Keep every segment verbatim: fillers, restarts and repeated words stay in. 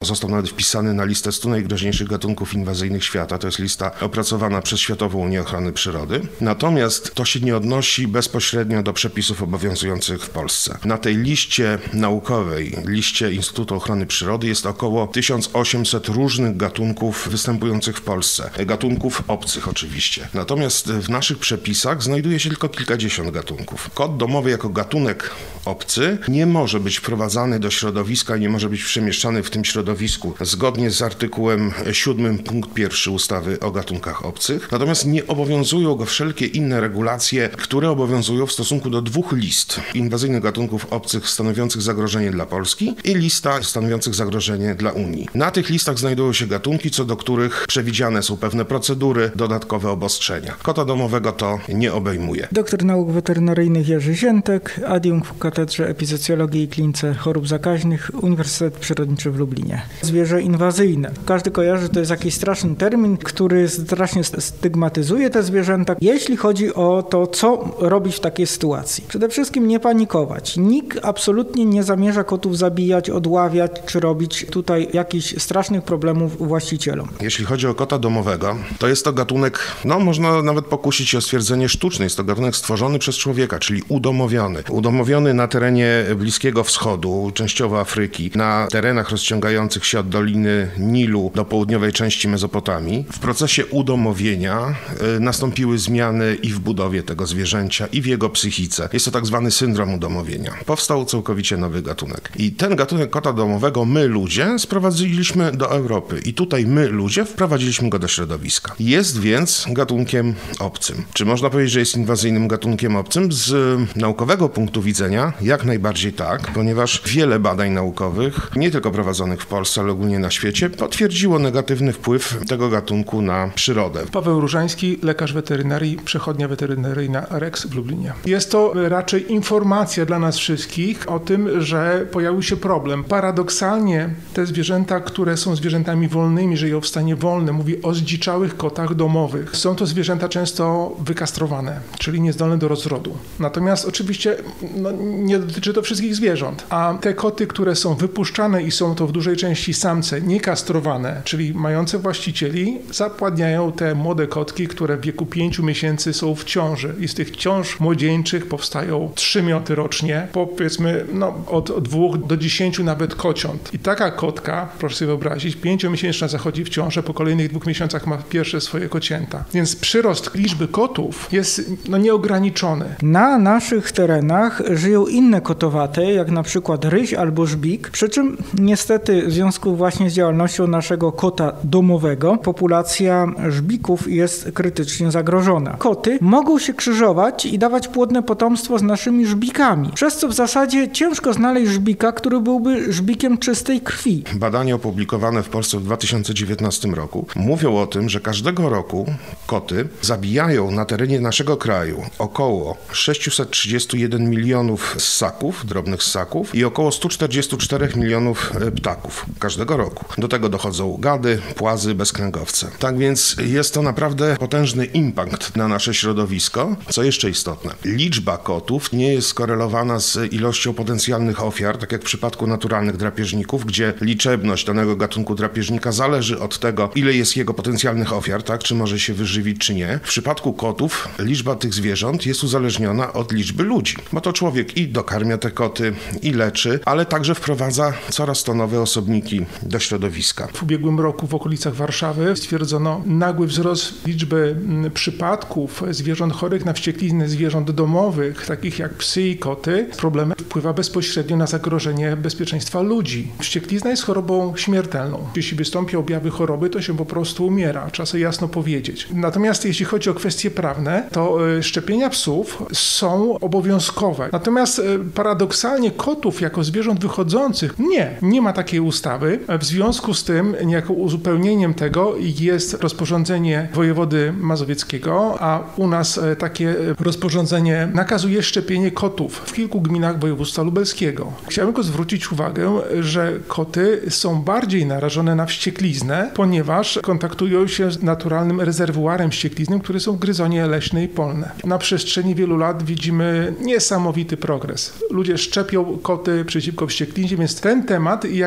Został nawet wpisany na listę stu najgroźniejszych gatunków inwazyjnych świata. To jest lista opracowana przez Światową Unię Ochrony Przyrody. Natomiast to się nie odnosi bezpośrednio do przepisów obowiązujących w Polsce. Na tej liście naukowej, liście Instytutu Ochrony Przyrody jest około tysiąc osiemset różnych gatunków występujących w Polsce. Gatunków obcych oczywiście. Natomiast w naszych przepisach znajduje się tylko kilkadziesiąt gatunków. Kot domowy jako gatunek obcy nie może być wprowadzany do środowiska i nie może być przemieszczany w tym środowisku zgodnie z artykułem siódmym punkt pierwszy ustawy o gatunkach obcych. Natomiast nie obowiązują go wszelkie inne regulacje, które obowiązują w stosunku do dwóch list inwazyjnych gatunków obcych stanowiących zagrożenie dla Polski i lista stanowiących zagrożenie dla Unii. Na tych listach znajdują się gatunki, co do których przewidziane są pewne procedury, dodatkowe obostrzenia. Kota domowego to nie obejmuje. Doktor nauk weterynaryjnych Jerzy Ziętek, adiunkt w Katedrze Epizocjologii i Klinice Chorób Zakaźnych Uniwersytet Przyrodniczy w Lublinie. Zwierzę inwazyjne. Każdy kojarzy, że to jest jakiś straszny termin, który strasznie stygmatyzuje te zwierzęta. Jeśli chodzi o to, co robić w takiej sytuacji. Przede wszystkim nie panikować. Nikt absolutnie nie zamierza kotów zabijać, odławiać, czy robić tutaj jakichś strasznych problemów właścicielom. Jeśli chodzi o kota domowego, to jest to gatunek, no można nawet pokusić się o stwierdzenie sztuczne. Jest to gatunek stworzony przez człowieka, czyli udomowiony. Udomowiony na terenie Bliskiego Wschodu, częściowo Afryki, na terenach rozciągających się od Doliny Nilu do południowej części Mezopotamii. W procesie udomowienia y, nastąpiły zmiany i w budowie tego zwierzęcia, i w jego psychice. Jest to tak zwany syndrom udomowienia. Powstał całkowicie nowy gatunek. I ten gatunek kota domowego my, ludzie, sprowadziliśmy do Europy. I tutaj my, ludzie, wprowadziliśmy go do środowiska. Jest więc gatunkiem obcym. Czy można powiedzieć, że jest inwazyjnym gatunkiem obcym? Z naukowego punktu widzenia jak najbardziej tak, ponieważ wiele badań naukowych, nie tylko prowadzonych w Polsce, ale ogólnie na świecie, potwierdziło negatywny wpływ tego gatunku na przyrodę. Paweł Różański, lekarz weterynarii, przechodnia weterynaryjna Rex w Lublinie. Jest to raczej informacja dla nas wszystkich o tym, że pojawił się problem. Paradoksalnie te zwierzęta, które są zwierzętami wolnymi, żyją w stanie wolnym, mówi o zdziczałych kotach domowych. Są to zwierzęta często wykastrowane, czyli niezdolne do rozrodu. Natomiast oczywiście no, nie dotyczy to wszystkich zwierząt. A te koty, które są wypuszczane i są to w dużej części samce, niekastrowane, czyli mające właścicieli, zapładniają te młode kotki, które w wieku pięciu miesięcy są w ciąży. I z tych ciąż młodzieńczych powstają trzy mioty rocznie, powiedzmy no, od dwóch do dziesięciu nawet kociąt. I taka kotka, proszę sobie wyobrazić, pięciomiesięczna zachodzi w ciążę, po kolejnych dwóch miesiącach ma pierwsze swoje kocięta. Więc przyrost liczby kotów jest no, nieograniczony. Na naszych terenach żyją inne kotowate, jak na przykład ryś albo żbik, przy czym niestety w związku właśnie z działalnością naszego kota domowego populacja żbików jest krytycznie zagrożona. Koty mogą się krzyżować i dawać płodne potomstwo z naszymi żbikami, przez co w zasadzie ciężko znaleźć żbika, który byłby żbikiem czystej krwi. Badania opublikowane w Polsce w dwa tysiące dziewiętnastym roku mówią o tym, że każdego roku koty zabijają na terenie naszego kraju około sześćset trzydzieści jeden milionów ssaków, drobnych ssaków i około sto czterdzieści cztery milionów ptaków każdego roku. Do tego dochodzą gady, płazy, bezkręgowce. Tak więc jest to naprawdę potężny impact na nasze środowisko. Co jeszcze istotne, liczba kotów nie jest skorelowana z ilością potencjalnych ofiar, tak jak w przypadku naturalnych drapieżników, gdzie liczebność danego gatunku drapieżnika zależy od tego, ile jest jego potencjalnych ofiar, tak, czy może się wyżywić, czy nie. W przypadku kotów liczba tych zwierząt jest uzależniona od liczby ludzi, bo to człowiek i dokarmia te koty, i leczy, ale także wprowadza coraz to nowe osobniki do środowiska. W ubiegłym roku w okolicach Warszawy stwierdzono nagły wzrost liczby przypadków zwierząt chorych na wściekliznę zwierząt domowych, takich jak psy i koty. Problem wpływa bezpośrednio na zagrożenie bezpieczeństwa ludzi. Wścieklizna jest chorobą śmiertelną. Jeśli wystąpią objawy choroby, to się po prostu umiera. Trzeba sobie jasno powiedzieć. Natomiast jeśli chodzi o kwestie prawne, to szczepienia psów są obowiązkowe. Natomiast paradoksalnie kotów jako zwierząt wychodzących nie. Nie ma takiej ustawy. W związku z tym niejako uzupełnieniem tego jest rozporządzenie wojewody mazowieckiego, a u nas takie rozporządzenie nakazuje szczepienie kotów w kilku gminach województwa lubelskiego. Chciałem tylko zwrócić uwagę, że koty są bardziej narażone na wściekliznę, ponieważ kontaktują się z naturalnym rezerwuarem wścieklizny, które są w gryzonie leśne i polne. Na przestrzeni wielu lat widzimy niesamowity progres. Ludzie szczepią koty przeciwko wściekliźnie, więc ten temat jakby w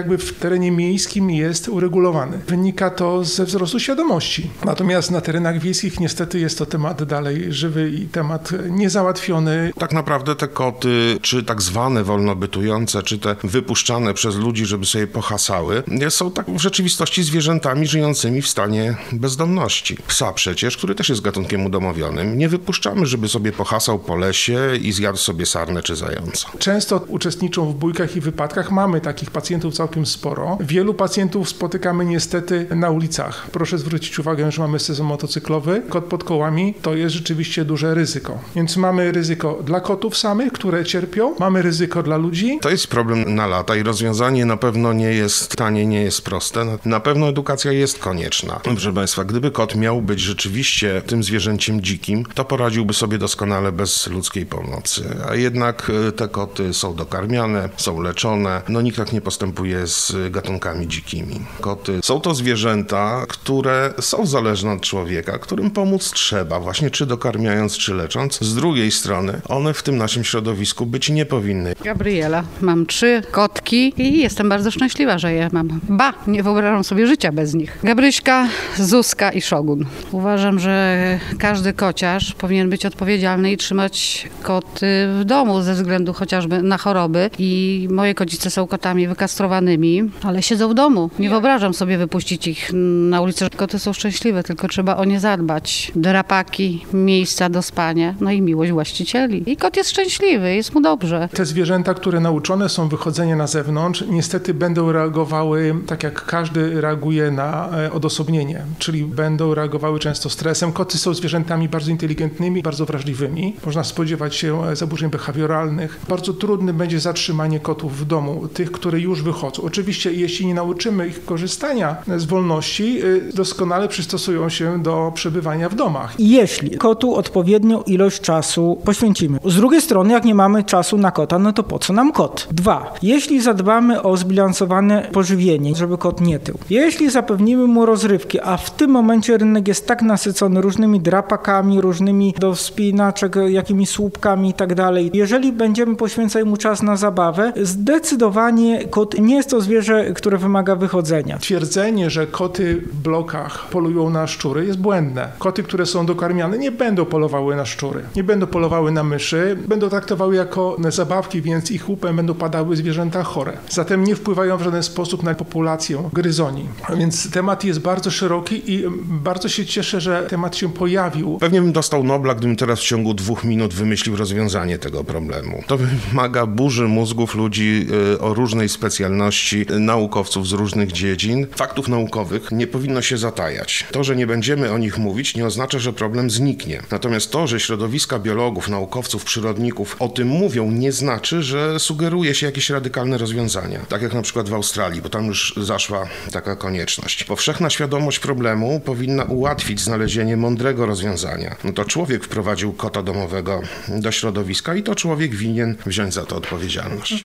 terenie miejskim jest uregulowany. Wynika to ze wzrostu świadomości. Natomiast na terenach wiejskich niestety jest to temat dalej żywy i temat niezałatwiony. Tak naprawdę te koty, czy tak zwane wolnobytujące, czy te wypuszczane przez ludzi, żeby sobie pohasały, są tak w rzeczywistości zwierzętami żyjącymi w stanie bezdomności. Psa przecież, który też jest gatunkiem udomowionym, nie wypuszczamy, żeby sobie pohasał po lesie i zjadł sobie sarnę czy zająca. Często uczestniczą w bójkach i wypadkach. Mamy takich pacjentów całkiem sporo. Wielu pacjentów spotykamy niestety na ulicach. Proszę zwrócić uwagę, że mamy sezon motocyklowy. Kot pod kołami to jest rzeczywiście duże ryzyko. Więc mamy ryzyko dla kotów samych, które cierpią. Mamy ryzyko dla ludzi. To jest problem na lata i rozwiązanie na pewno nie jest tanie, nie jest proste. Na pewno edukacja jest konieczna. Proszę Państwa, gdyby kot miał być rzeczywiście tym zwierzęciem dzikim, to poradziłby sobie doskonale bez ludzkiej pomocy. A jednak te koty są dokarmiane, są leczone. No nikt tak nie postępuje z gatunkami dzikimi. Koty są to zwierzęta, które są zależne od człowieka, którym pomóc trzeba, właśnie czy dokarmiając, czy lecząc. Z drugiej strony one w tym naszym środowisku być nie powinny. Gabriela. Mam trzy kotki i jestem bardzo szczęśliwa, że je mam. Ba, nie wyobrażam sobie życia bez nich. Gabryśka, Zuzka i Szogun. Uważam, że każdy kociarz powinien być odpowiedzialny i trzymać koty w domu ze względu chociażby na choroby. I moje kocice są kotami wykastrowanymi, ale siedzą w domu. Nie wyobrażam sobie wypuścić ich na ulicę. Koty są szczęśliwe, tylko trzeba o nie zadbać. Drapaki, miejsca do spania, no i miłość właścicieli. I kot jest szczęśliwy, jest mu dobrze. Te zwierzęta, które nauczone są wychodzenia na zewnątrz, niestety będą reagowały tak jak każdy reaguje na odosobnienie, czyli będą reagowały często stresem. Koty są zwierzętami bardzo inteligentnymi, bardzo wrażliwymi. Można spodziewać się zaburzeń behawioralnych. Bardzo trudne będzie zatrzymanie kotów w domu, tych, które już wychodzą. Oczywiście, jeśli nie nauczymy ich korzystania z wolności, doskonale przystosują się do przebywania w domach. Jeśli kotu odpowiednią ilość czasu poświęcimy. Z drugiej strony, jak nie mamy czasu na kota, no to po co nam kot? Dwa. Jeśli zadbamy o zbilansowane pożywienie, żeby kot nie tył. Jeśli zapewnimy mu rozrywki, a w tym momencie rynek jest tak nasycony różnymi drapakami, różnymi do wspinaczek, jakimiś słupkami i tak dalej. Jeżeli będziemy poświęcać mu czas na zabawę, zdecydowanie kot nie jest to zwierzę, które wymaga wychodzenia. Twierdzenie, że koty w blokach polują na szczury jest błędne. Koty, które są dokarmiane, nie będą polowały na szczury, nie będą polowały na myszy, będą traktowały jako zabawki, więc ich łupem będą padały zwierzęta chore. Zatem nie wpływają w żaden sposób na populację gryzoni. A więc temat jest bardzo szeroki i bardzo się cieszę, że temat się pojawił. Pewnie bym dostał Nobla, gdybym teraz w ciągu dwóch minut wymyślił rozwiązanie tego problemu. To wymaga burzy mózgów ludzi o różnej specjalności, naukowców z różnych dziedzin. Faktów naukowych nie powinno się zatajać. To, że nie będziemy o nich mówić, nie oznacza, że problem zniknie. Natomiast to, że środowiska biologów, naukowców, przyrodników o tym mówią, nie znaczy, że sugeruje się jakieś radykalne rozwiązania. Tak jak na przykład w Australii, bo tam już zaszła taka konieczność. Powszechna świadomość problemu powinna ułatwić znalezienie mądrego rozwiązania. No to człowiek wprowadził kota domowego do środowiska i to człowiek winien wziąć za to odpowiedzialność.